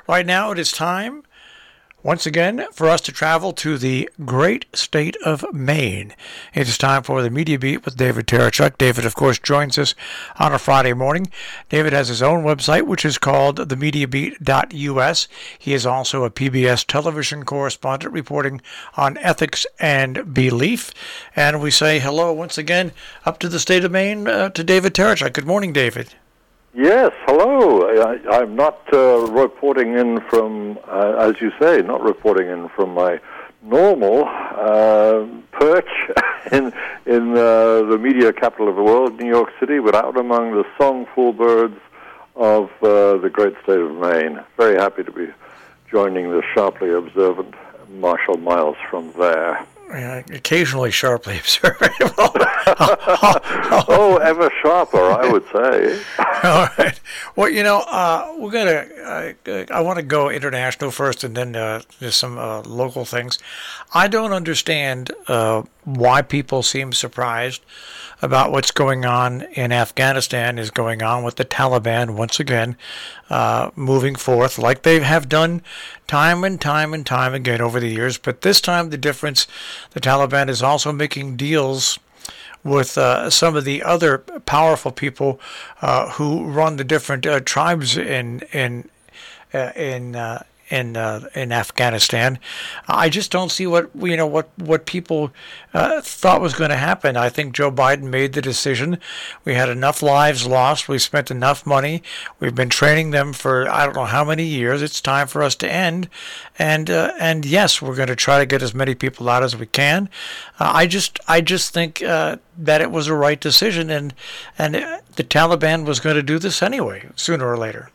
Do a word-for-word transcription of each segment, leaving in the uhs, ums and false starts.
Right now it is time, once again, for us to travel to the great state of Maine. It is time for the Media Beat with David Terechuk. David, of course, joins us on a Friday morning. David has his own website, which is called the media beat dot U S. He is also a P B S television correspondent reporting on ethics and belief. And we say hello once again up to the state of Maine uh, to David Terechuk. Good morning, David. Yes, hello. I, I'm not uh, reporting in from, uh, as you say, not reporting in from my normal uh, perch in in uh, the media capital of the world, New York City, but out among the songful birds of uh, the great state of Maine. Very happy to be joining the sharply observant Marshall Miles from there. Uh, occasionally sharply observant. Oh, ever sharper, I would say. All right. Well, you know, uh, we're gonna. Uh, I want to go international first, and then uh, there's some uh, local things. I don't understand uh, why people seem surprised about what's going on in Afghanistan is going on with the Taliban once again uh, moving forth like they have done time and time and time again over the years. But this time the difference, the Taliban is also making deals with uh, some of the other powerful people uh, who run the different uh, tribes in in uh, in uh, in uh, in Afghanistan. I just don't see what you know what what people uh, thought was going to happen. I think Joe Biden made the decision. We had enough lives lost. We spent enough money. We've been training them for I don't know how many years. It's time for us to end. And uh, and yes, we're going to try to get as many people out as we can. Uh, I just I just think uh, that it was a right decision, and and the Taliban was going to do this anyway, sooner or later.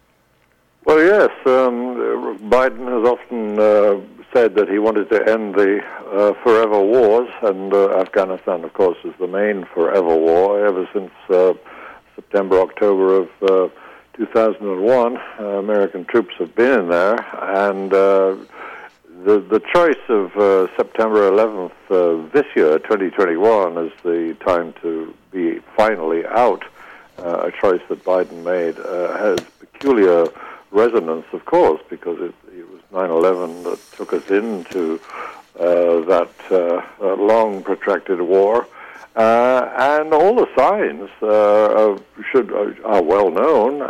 Well, yes, um, Biden has often uh, said that he wanted to end the uh, forever wars, and uh, Afghanistan, of course, is the main forever war. Ever since uh, September, October of uh, two thousand one, uh, American troops have been in there, and uh, the the choice of uh, September eleventh uh, this year, twenty twenty-one, as the time to be finally out, uh, a choice that Biden made, uh, has peculiar resonance, of course, because it, it was nine eleven that took us into uh, that uh, uh, long, protracted war, uh, and all the signs uh, should are well known.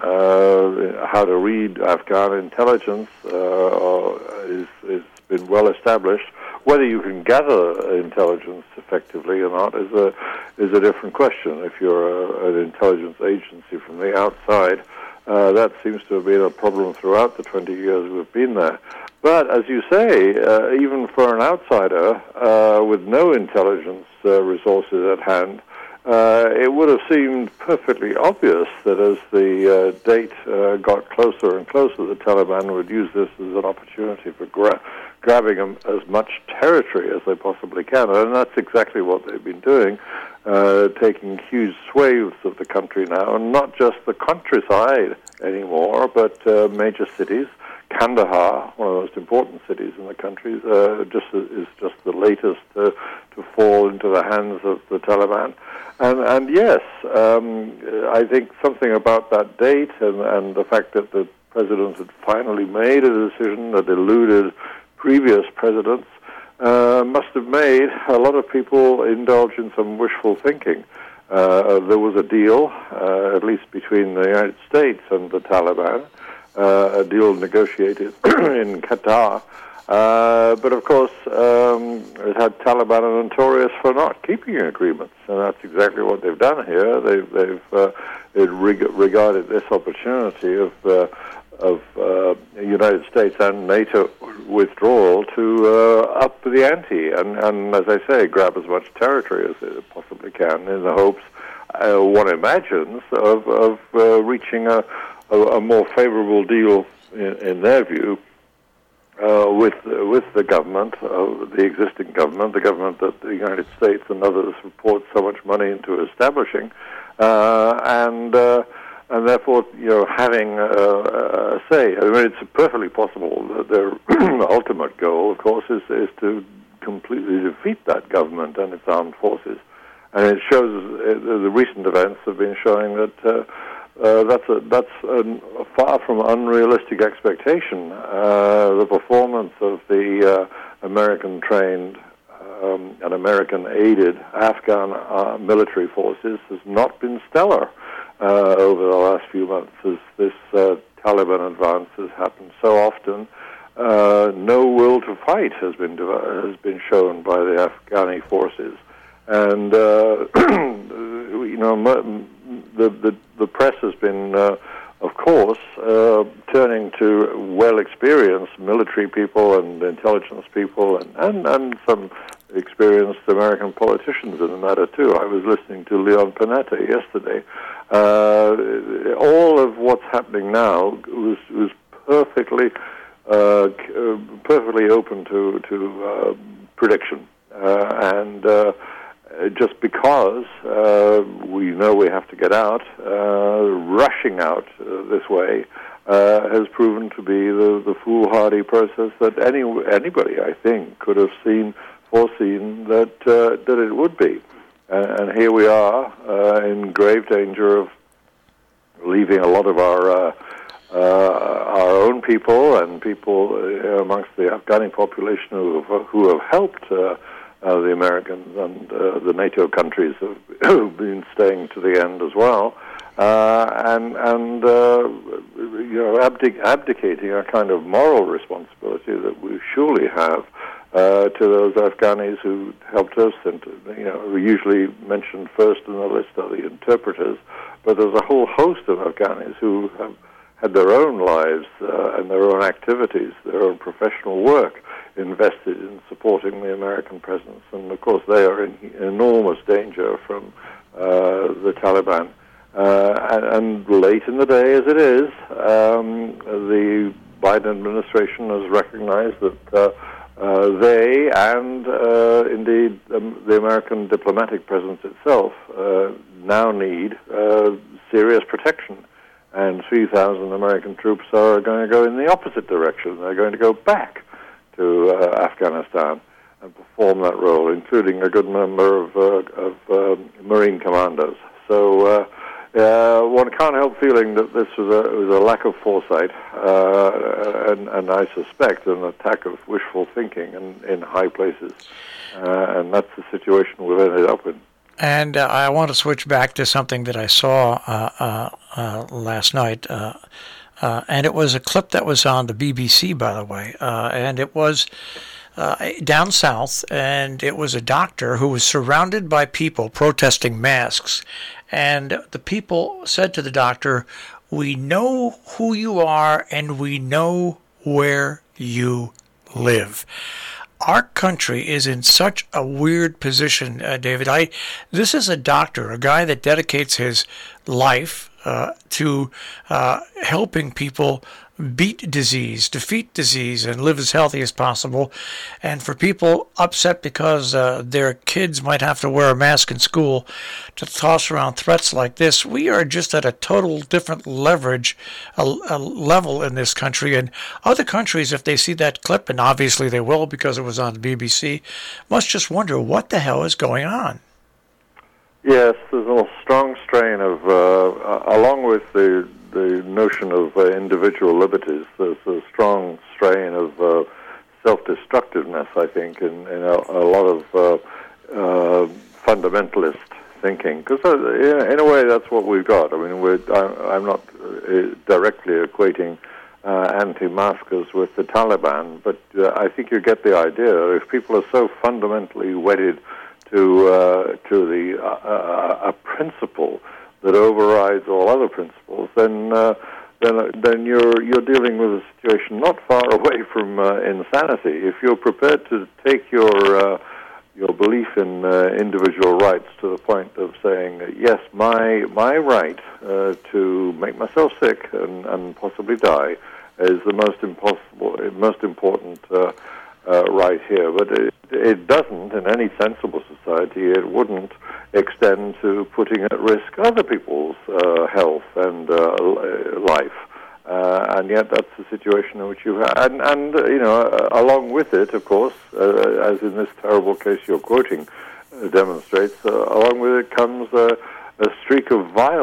Uh, how to read Afghan intelligence uh, is is been well established. Whether you can gather intelligence effectively or not is a is a different question. If you're a, an intelligence agency from the outside. Uh, that seems to have been a problem throughout the twenty years we've been there. But, as you say, uh, even for an outsider uh, with no intelligence uh, resources at hand, uh, it would have seemed perfectly obvious that as the uh, date uh, got closer and closer, the Taliban would use this as an opportunity for gra- grabbing um, as much territory as they possibly can. And that's exactly what they've been doing. Uh, taking huge swathes of the country now, and not just the countryside anymore, but uh, major cities. Kandahar, one of the most important cities in the country, uh, just is just the latest uh, to fall into the hands of the Taliban. And, and yes, um, I think something about that date and, and the fact that the president had finally made a decision that eluded previous presidents Uh, must have made a lot of people indulge in some wishful thinking. Uh, there was a deal, uh, at least between the United States and the Taliban, uh, a deal negotiated in Qatar. Uh, but of course, um, it had Taliban are notorious for not keeping agreements, and that's exactly what they've done here. They've, they've uh, reg- regarded this opportunity of uh, of uh, United States and NATO withdrawal to uh, up the ante and, and, as I say, grab as much territory as it possibly can in the hopes, uh, one imagines, of, of uh, reaching a, a, a more favorable deal, in, in their view, uh, with with the government, uh, the existing government, the government that the United States and others have poured so much money into establishing, uh, and uh, and therefore, you know, having uh, a say. I mean, it's perfectly possible that their ultimate goal, of course, is, is to completely defeat that government and its armed forces. And it shows, uh, the recent events have been showing that uh, uh, that's a, that's a, a far from unrealistic expectation. Uh, the performance of the uh, American-trained um, and American-aided Afghan uh, military forces has not been stellar uh, over the last few months, as this uh, Taliban advance has happened so often. Uh, no will to fight has been has been shown by the Afghani forces, and uh, you know the, the the press has been, uh, of course, uh, turning to well-experienced military people and intelligence people, and, and, and some experienced American politicians in the matter too. I was listening to Leon Panetta yesterday. Uh, all of what's happening now was was perfectly. Uh, perfectly open to to uh, prediction, uh, and uh, just because uh, we know we have to get out, uh, rushing out uh, this way uh, has proven to be the, the foolhardy process that any anybody, I think, could have seen foreseen that uh, that it would be, and, and here we are uh, in grave danger of leaving a lot of our. Uh, Uh, our own people and people uh, amongst the Afghani population who have, who have helped uh, uh, the Americans and uh, the NATO countries have, have been staying to the end as well, uh, and and uh, you know abdic- abdicating a kind of moral responsibility that we surely have uh, to those Afghanis who helped us. And you know, we usually mentioned first in the list are the interpreters, but there's a whole host of Afghanis who have had their own lives uh, and their own activities, their own professional work invested in supporting the American presence. And, of course, they are in enormous danger from uh, the Taliban. Uh, and, and late in the day, as it is, um, the Biden administration has recognized that uh, uh, they and, uh, indeed, um, the American diplomatic presence itself uh, now need uh, serious protection. And three thousand American troops are going to go in the opposite direction. They're going to go back to uh, Afghanistan and perform that role, including a good number of, uh, of uh, Marine commandos. So uh, uh, one can't help feeling that this was a, was a lack of foresight, uh, and, and I suspect an attack of wishful thinking in, in high places. Uh, and that's the situation we've ended up in. And uh, I want to switch back to something that I saw uh, uh, uh, last night, uh, uh, and it was a clip that was on the B B C, by the way, uh, and it was uh, down south, and it was a doctor who was surrounded by people protesting masks, and the people said to the doctor, "We know who you are, and we know where you live." Our country is in such a weird position, uh, David. I, this is a doctor, a guy that dedicates his life uh, to uh, helping people beat disease, defeat disease, and live as healthy as possible. And for people upset because uh, their kids might have to wear a mask in school to toss around threats like this, we are just at a total different leverage, a, a level in this country. And other countries, if they see that clip, and obviously they will because it was on the B B C, must just wonder what the hell is going on. Yes, there's a strong strain of, uh, along with the the notion of uh, individual liberties, there's a strong strain of uh, self-destructiveness, I think, in, in a, a lot of uh, uh, fundamentalist thinking. Because uh, in, in a way, that's what we've got. I mean, we're, I, I'm not uh, directly equating uh, anti-maskers with the Taliban, but uh, I think you get the idea. If people are so fundamentally wedded to uh, to the uh, uh, a principle that overrides all other principles, then uh, then then you're you're dealing with a situation not far away from uh, insanity. If you're prepared to take your uh, your belief in uh, individual rights to the point of saying, yes, my my right uh, to make myself sick and, and possibly die is the most impossible, most important uh, uh, right here, but it, it doesn't, in any sensible society, it wouldn't extend to putting at risk other people's uh, health and uh, life. Uh, and yet that's the situation in which you have. And, and uh, you know, uh, along with it, of course, uh, as in this terrible case you're quoting uh, demonstrates, uh, along with it comes uh, a streak of violence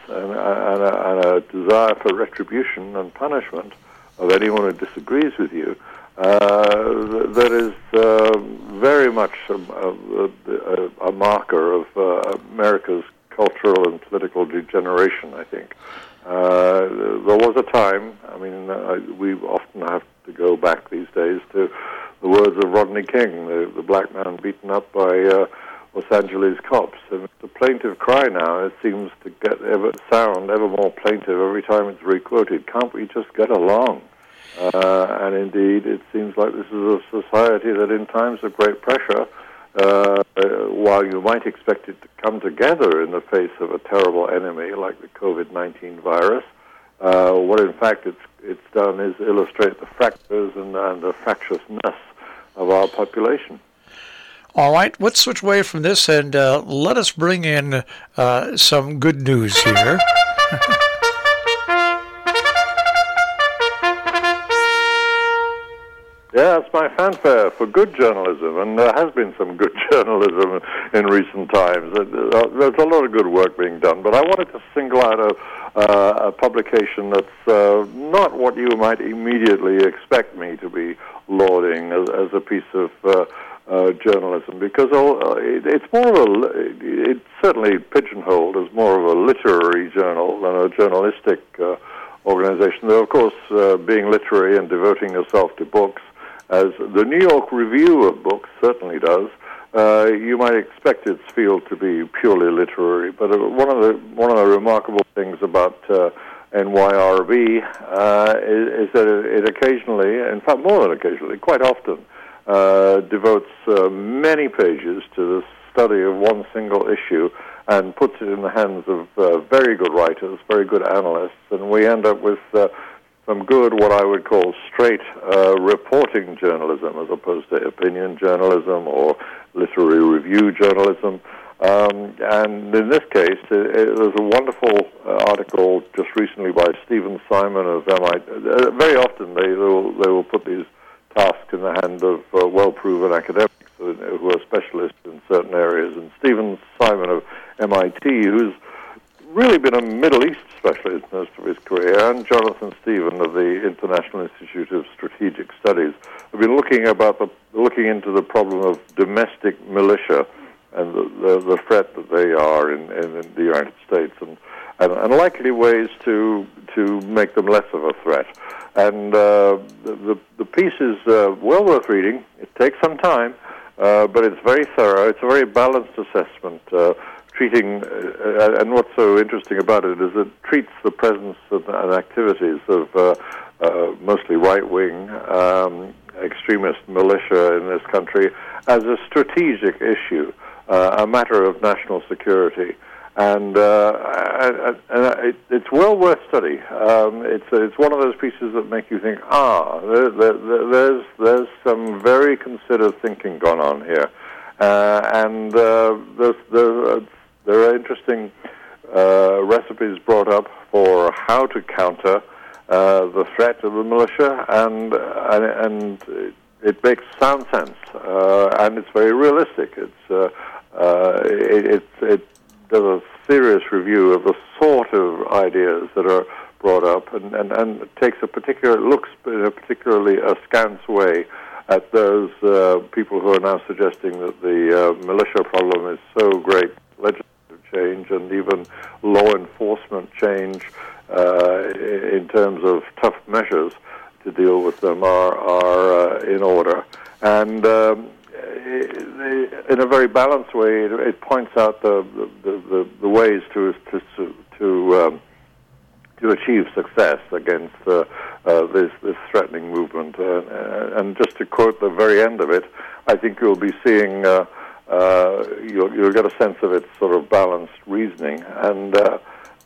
and, and, a, and a desire for retribution and punishment of anyone who disagrees with you, uh, that is uh, very much a, a, a marker of uh, America's cultural and political degeneration, I think. Uh, there was a time, I mean, uh, we often have to go back these days to the words of Rodney King, the, the black man beaten up by uh, Los Angeles cops. And it's a plaintive cry now. It seems to get ever sound ever more plaintive every time it's requoted. Can't we just get along? Uh, and indeed, it seems like this is a society that in times of great pressure, uh, while you might expect it to come together in the face of a terrible enemy like the COVID nineteen virus, uh, what in fact it's it's done is illustrate the fractures and, and the fractiousness of our population. All right, let's switch away from this and uh, let us bring in uh, some good news here. Yeah, it's my fanfare for good journalism, and there has been some good journalism in recent times. There's a lot of good work being done, but I wanted to single out a, uh, a publication that's uh, not what you might immediately expect me to be lauding as, as a piece of uh, uh, journalism, because uh, it, it's more of a, it's certainly pigeonholed as more of a literary journal than a journalistic uh, organization, though of course uh, being literary and devoting yourself to books, as the New York Review of Books certainly does, uh, you might expect its field to be purely literary. But uh, one of the one of the remarkable things about uh, N Y R B uh, is, is that it occasionally, in fact more than occasionally, quite often, uh, devotes uh, many pages to the study of one single issue and puts it in the hands of uh, very good writers, very good analysts, and we end up with Uh, some good, what I would call straight uh, reporting journalism as opposed to opinion journalism or literary review journalism. Um, and in this case, it, it, there's a wonderful uh, article just recently by Stephen Simon of M I T. Uh, very often they, they, will, they will put these tasks in the hand of uh, well-proven academics who, who are specialists in certain areas. And Stephen Simon of M I T, who's really been a Middle East specialist most of his career, and Jonathan Stephen of the International Institute of Strategic Studies have been looking about the looking into the problem of domestic militia and the, the, the threat that they are in, in, in the United States, and, and, and likely ways to to make them less of a threat. And uh, the, the the piece is uh, well worth reading. It takes some time, uh, but it's very thorough. It's a very balanced assessment. Uh, treating, uh, and what's so interesting about it is it treats the presence of, and activities of uh, uh, mostly right-wing um, extremist militia in this country as a strategic issue, uh, a matter of national security. And, uh, and, and it, it's well worth study. Um, it's it's one of those pieces that make you think, ah, there, there, there's there's some very considered thinking gone on here, uh, and uh, there's, there's There are interesting uh, recipes brought up for how to counter uh, the threat of the militia, and and, and it makes sound sense, uh, and it's very realistic. It's uh, uh, it, it, it does a serious review of the sort of ideas that are brought up, and, and, and takes a particular looks in a particularly askance way at those uh, people who are now suggesting that the uh, militia problem is so great. Legislative change and even law enforcement change uh, in terms of tough measures to deal with them are, are uh, in order. And um, in a very balanced way, it, it points out the the, the, the ways to to to, um, to achieve success against uh, uh, this this threatening movement. Uh, and just to quote the very end of it, I think you'll be seeing. Uh, Uh, you'll, you'll get a sense of its sort of balanced reasoning, and uh,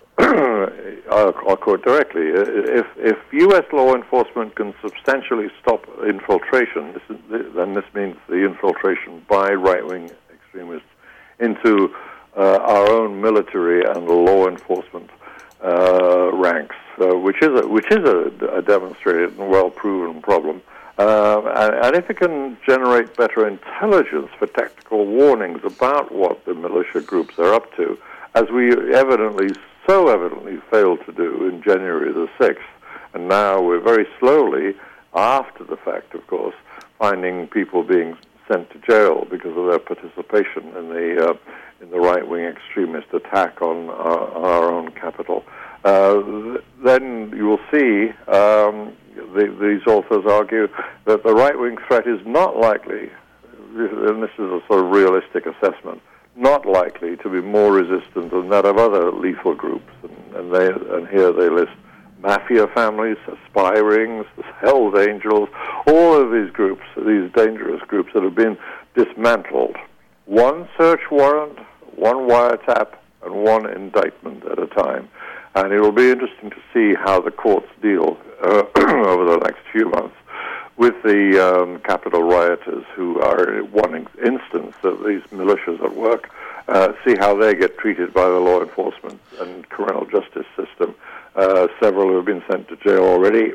I'll, I'll quote directly: "If if U S law enforcement can substantially stop infiltration, this is, then this means the infiltration by right-wing extremists into uh, our own military and law enforcement uh, ranks, uh, which is a, which is a, a demonstrated and well-proven problem." Uh, and, and if it can generate better intelligence for tactical warnings about what the militia groups are up to, as we evidently so evidently failed to do in January the sixth. And now we're very slowly, after the fact, of course, finding people being sent to jail because of their participation in the uh, in the right-wing extremist attack on our, our own capital. Uh, th- then you will see um, the, these authors argue that the right-wing threat is not likely, and this is a sort of realistic assessment, not likely to be more resistant than that of other lethal groups. And, and, they, and here they list mafia families, spy rings, the Hells Angels, all of these groups, these dangerous groups that have been dismantled. One search warrant, one wiretap, and one indictment at a time. And it will be interesting to see how the courts deal uh, over the next few months with the um, Capitol rioters, who are one instance of these militias at work, uh, see how they get treated by the law enforcement and criminal justice system. Uh, several who have been sent to jail already.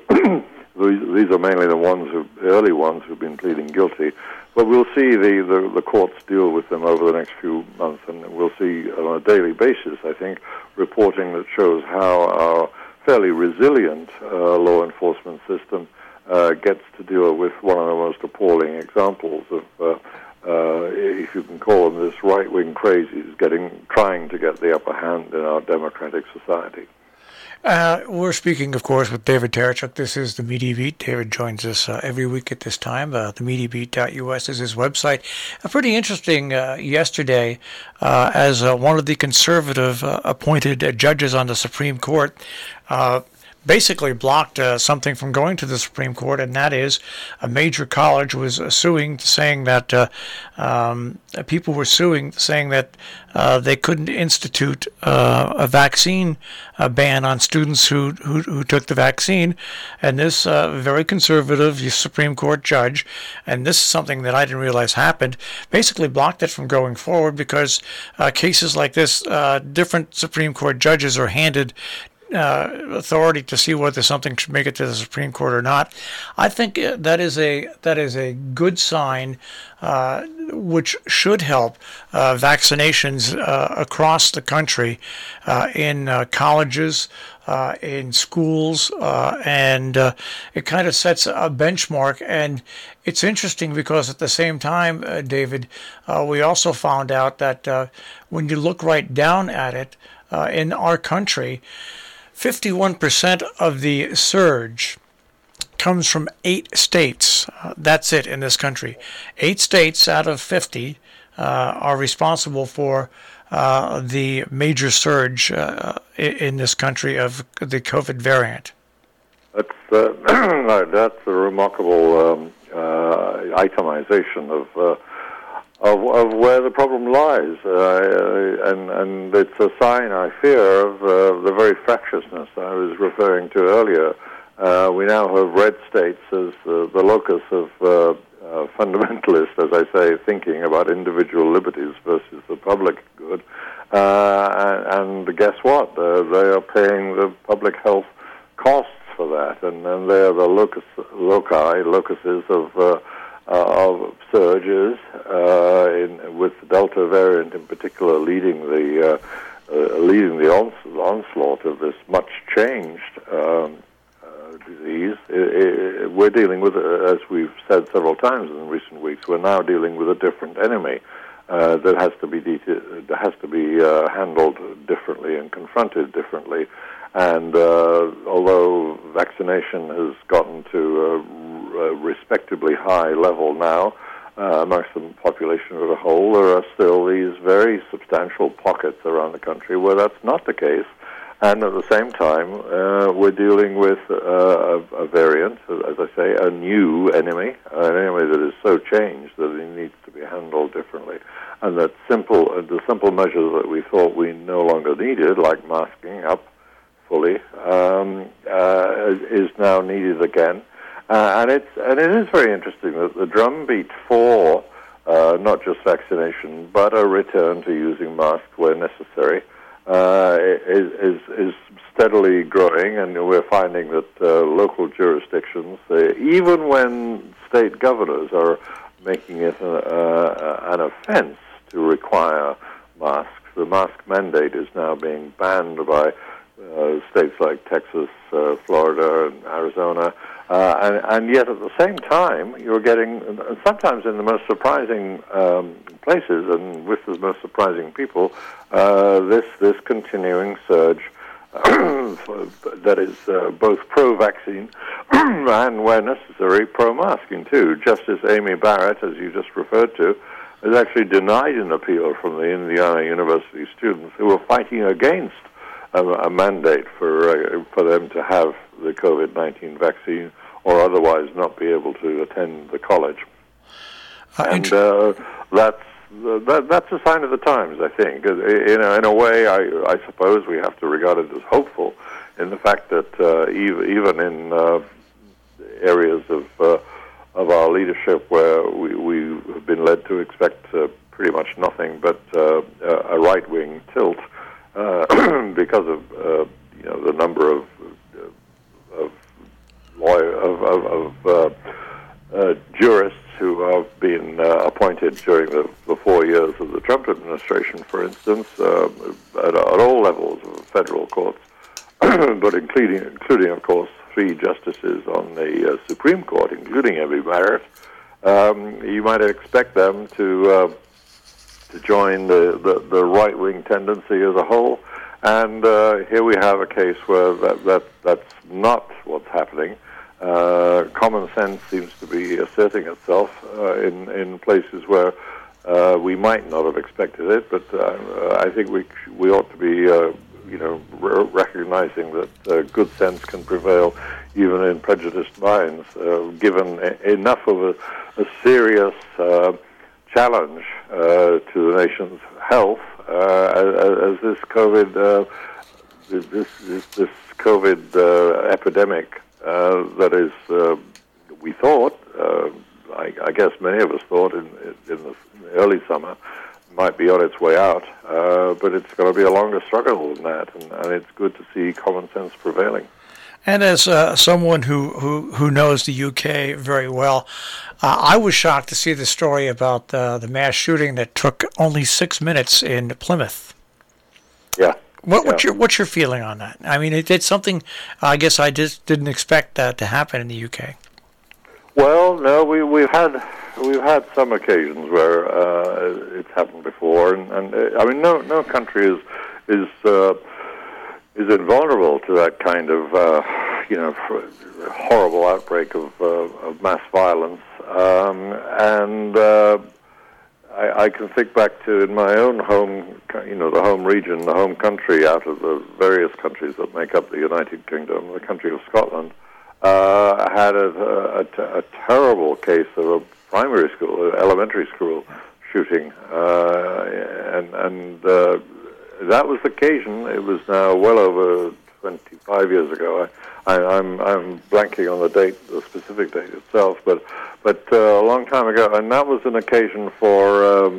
These are mainly the ones who, the early ones who've been pleading guilty. But we'll see the, the, the courts deal with them over the next few months, and we'll see on a daily basis, I think, reporting that shows how our fairly resilient uh, law enforcement system uh, gets to deal with one of the most appalling examples of, uh, uh, if you can call them this, right-wing crazies getting, trying to get the upper hand in our democratic society. Uh, we're speaking, of course, with David Tarachuk. This is the Media Beat. David joins us uh, every week at this time. Uh, the media beat dot U S is his website. Uh, pretty interesting uh, yesterday, uh, as uh, one of the conservative uh, appointed uh, judges on the Supreme Court uh, basically blocked uh, something from going to the Supreme Court, and that is a major college was uh, suing, saying that uh, um, people were suing, saying that uh, they couldn't institute uh, a vaccine uh, ban on students who, who who took the vaccine. And this uh, very conservative Supreme Court judge, and this is something that I didn't realize happened, basically blocked it from going forward because uh, cases like this, uh, different Supreme Court judges are handed Uh, authority to see whether something should make it to the Supreme Court or not. I think that is a that is a good sign, uh, which should help uh, vaccinations uh, across the country, uh, in uh, colleges, uh, in schools, uh, and uh, it kind of sets a benchmark. And it's interesting because at the same time, uh, David, uh, we also found out that uh, when you look right down at it, uh, in our country, fifty-one percent of the surge comes from eight states. Uh, that's it in this country. Eight states out of fifty uh, are responsible for uh, the major surge uh, in this country of the COVID variant. That's uh, that's a remarkable um, uh, itemization of. Uh, Of, of where the problem lies, uh, and and it's a sign, I fear, of uh, the very fractiousness I was referring to earlier. Uh, we now have red states as uh, the locus of uh, uh, fundamentalist, as I say, thinking about individual liberties versus the public good. Uh, and, and guess what? Uh, they are paying the public health costs for that, and, and they are the locus, loci, locuses of uh, Uh, of surges, uh, in, with the Delta variant in particular leading the uh, uh, leading the ons- onslaught of this much changed um, uh, disease. It, it, we're dealing with, uh, as we've said several times in recent weeks, we're now dealing with a different enemy uh, that has to be de- that has to be uh, handled differently and confronted differently. And uh, although vaccination has gotten to a, a respectably high level now uh, amongst the population as a whole, there are still these very substantial pockets around the country where that's not the case. And at the same time, uh, we're dealing with uh, a, a variant, as I say, a new enemy, an enemy that is so changed that it needs to be handled differently. And that simple, uh, the simple measures that we thought we no longer needed, like masking up fully, um, uh, is now needed again. Uh, and it's and it is very interesting that the drumbeat for uh, not just vaccination, but a return to using masks where necessary, uh, is, is is steadily growing, and we're finding that uh, local jurisdictions, uh, even when state governors are making it a, uh, an offense to require masks, the mask mandate is now being banned by uh, states like Texas, uh, Florida, and Arizona. Uh, and, and yet at the same time, you're getting, sometimes in the most surprising um, places and with the most surprising people, uh, this, this continuing surge that is uh, both pro-vaccine and, where necessary, pro-masking too. Justice Amy Barrett, as you just referred to, has actually denied an appeal from the Indiana University students who were fighting against a, a mandate for uh, for them to have the COVID nineteen vaccine or otherwise not be able to attend the college. Uh, and uh, that's that, that's a sign of the times, I think. In a, in a way, I, I suppose we have to regard it as hopeful in the fact that uh, even, even in uh, areas of uh, of our leadership where we, we have been led to expect uh, pretty much nothing but uh, a right-wing tilt uh, because of uh, you know the number of of lawyer, of, of, of uh, uh, jurists who have been uh, appointed during the, the four years of the Trump administration, for instance, uh, at, at all levels of federal courts, but including, including, of course, three justices on the uh, Supreme Court, including Amy Barrett. Um, you might expect them to uh, to join the, the, the right-wing tendency as a whole. And uh, here we have a case where that, that that's not what's happening. Uh, common sense seems to be asserting itself uh, in in places where uh, we might not have expected it. But uh, I think we we ought to be uh, you know r- recognizing that uh, good sense can prevail even in prejudiced minds, uh, given a- enough of a, a serious uh, challenge uh, to the nation's health uh, as, as this COVID uh, this, this this COVID uh, epidemic. Uh, that is, uh, we thought, uh, I, I guess many of us thought in, in, the, in the early summer, might be on its way out, uh, but it's going to be a longer struggle than that, and, and it's good to see common sense prevailing. And as uh, someone who, who, who knows the U K very well, uh, I was shocked to see the story about uh, the mass shooting that took only six minutes in Plymouth. Yeah. What, yeah. What's your what's your feeling on that? I mean, it, it's something I guess I just didn't expect that to happen in the U K. Well, no, we we've had we've had some occasions where uh, it's happened before, and, and uh, I mean, no no country is is uh, is invulnerable to that kind of uh, you know horrible outbreak of, uh, of mass violence, um, and. Uh, I, I can think back to in my own home, you know, the home region, the home country out of the various countries that make up the United Kingdom, the country of Scotland, uh, had a, a, a terrible case of a primary school, elementary school shooting, uh, and, and uh, that was the occasion. It was now well over twenty-five years ago. I, I, I'm I'm blanking on the date, the specific date itself, but but uh, a long time ago, and that was an occasion for um,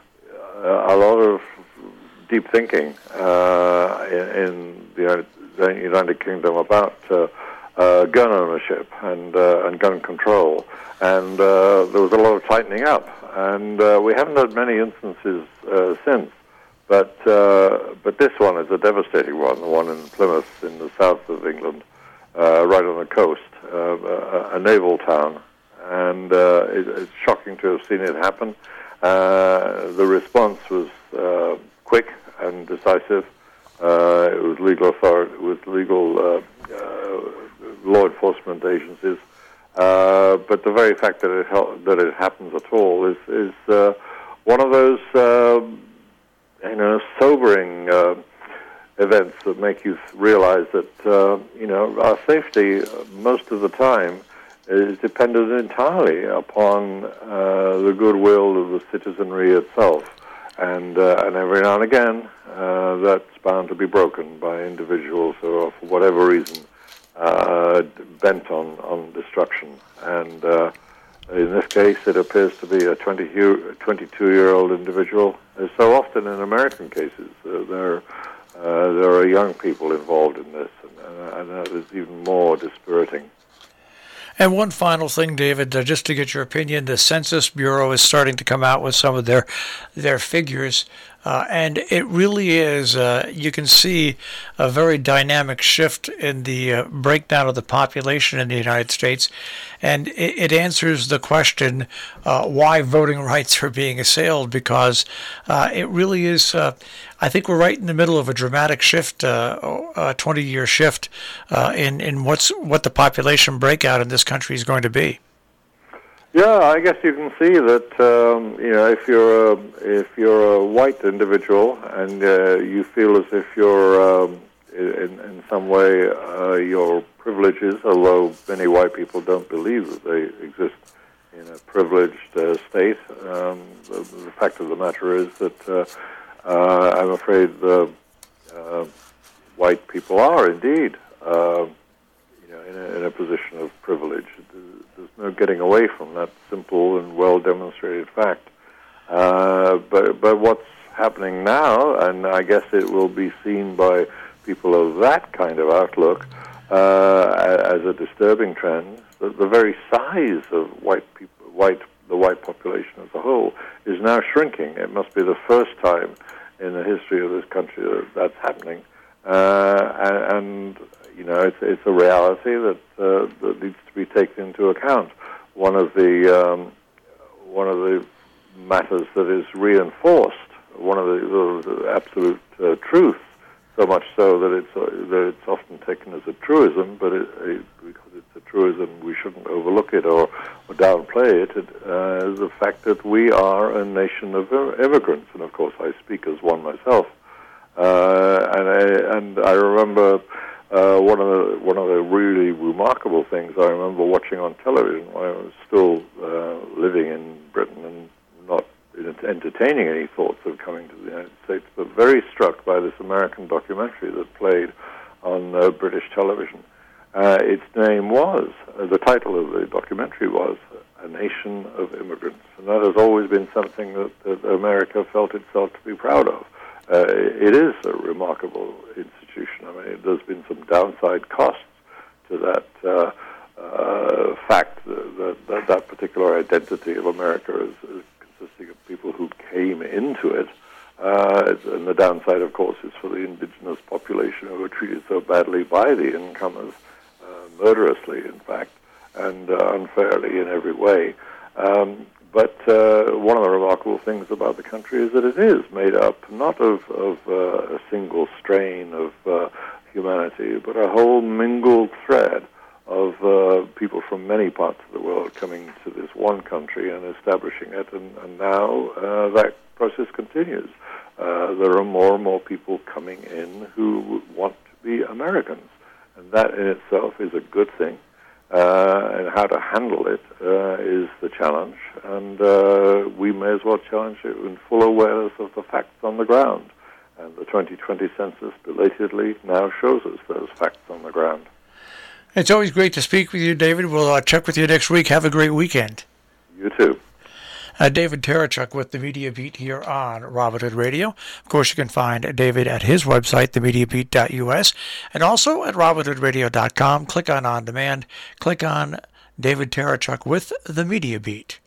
a lot of deep thinking uh, in, in the United, the United Kingdom about uh, uh, gun ownership and uh, and gun control, and uh, there was a lot of tightening up, and uh, we haven't had many instances uh, since. But uh, but this one is a devastating one, the one in Plymouth in the south of England, uh, right on the coast, uh, a, a naval town. And uh, it, it's shocking to have seen it happen. Uh, the response was uh, quick and decisive. Uh, it was legal authority, with legal uh, uh, law enforcement agencies. Uh, but the very fact that it ha- that it happens at all is is uh, one of those. Uh, you know, sobering uh, events that make you realize that, uh, you know, our safety uh, most of the time is dependent entirely upon uh, the goodwill of the citizenry itself. And, uh, and every now and again, uh, that's bound to be broken by individuals who are, for whatever reason, uh, bent on, on destruction. And uh, in this case, it appears to be a twenty-two-year-old individual. As so often in American cases, uh, there, uh, there are young people involved in this, and, and that is even more dispiriting. And one final thing, David, uh, just to get your opinion, the Census Bureau is starting to come out with some of their their figures Uh, and it really is, uh, you can see a very dynamic shift in the uh, breakdown of the population in the United States. And it, it answers the question uh, why voting rights are being assailed, because uh, it really is, uh, I think we're right in the middle of a dramatic shift, uh, a twenty-year shift uh, in, in what's what the population breakout in this country is going to be. Yeah, I guess you can see that um, you know if you're a, if you're a white individual and uh, you feel as if you're um, in, in some way uh, your privileges, although many white people don't believe that they exist in a privileged uh, state. Um, the, the fact of the matter is that uh, uh, I'm afraid the uh, white people are indeed uh, you know in a, in a position of privilege. There's no getting away from that simple and well-demonstrated fact. Uh, but but what's happening now, and I guess it will be seen by people of that kind of outlook uh, as a disturbing trend, that the very size of white people, white the white population as a whole, is now shrinking. It must be the first time in the history of this country that that's happening, uh, and, and you know, it's, it's a reality that uh, that needs to be taken into account. One of the um, one of the matters that is reinforced, one of the, the, the absolute uh, truths, so much so that it's uh, that it's often taken as a truism, but it, it, because it's a truism, we shouldn't overlook it or, or downplay it. It uh, is the fact that we are a nation of immigrants, and of course, I speak as one myself. Uh, and I, and I remember. Uh, one of the one of the really remarkable things I remember watching on television when I was still uh, living in Britain and not entertaining any thoughts of coming to the United States, but very struck by this American documentary that played on uh, British television. Uh, its name was, uh, the title of the documentary was A Nation of Immigrants, and that has always been something that, that America felt itself to be proud of. Uh, it is a remarkable institution. I mean, there's been some downside costs to that uh, uh, fact, that, that that particular identity of America is, is consisting of people who came into it. Uh, and the downside, of course, is for the indigenous population who were treated so badly by the incomers, uh, murderously, in fact, and uh, unfairly in every way. Um, But uh, one of the remarkable things about the country is that it is made up not of, of uh, a single strain of uh, humanity, but a whole mingled thread of uh, people from many parts of the world coming to this one country and establishing it. And, and now uh, that process continues. Uh, there are more and more people coming in who want to be Americans, and that in itself is a good thing. Uh, and how to handle it uh, is the challenge, and uh, we may as well challenge it in full awareness of the facts on the ground. And the twenty twenty census belatedly now shows us those facts on the ground. It's always great to speak with you, David. We'll uh, check with you next week. Have a great weekend. You too. Uh, David Terechuk with the Media Beat here on Robert Hood Radio. Of course, you can find David at his website, the media beat dot U S, and also at robert hood radio dot com. Click on On Demand. Click on David Terechuk with the Media Beat.